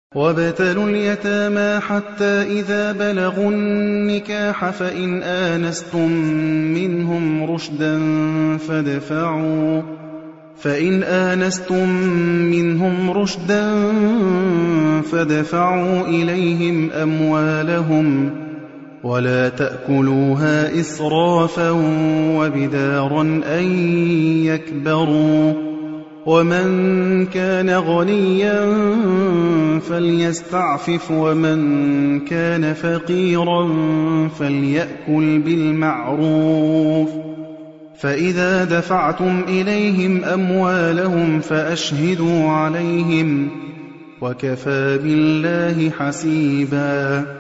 وَابْتَلُوا الْيَتَامَىٰ حَتَّىٰ إِذَا بَلَغُوا النِّكَاحَ فَإِنْ آنَسْتُم مِّنْهُمْ رُشْدًا فَادْفَعُوا إِلَيْهِمْ أَمْوَالَهُمْ وَلَا تَأْكُلُوهَا إِسْرَافًا وَبِدَارًا أَن يَكْبَرُوا ۚ وَمَن كَانَ غَنِيًّا فَلْيَسْتَعْفِفْ وَمَن كَانَ فَقِيرًا فَلْيَأْكُلْ بِالْمَعْرُوفِ ۚ فَإِذَا دَفَعْتُمْ إِلَيْهِمْ أَمْوَالَهُمْ فَأَشْهِدُوا عَلَيْهِمْ ۚ وَكَفَىٰ بِاللَّهِ حَسِيبًا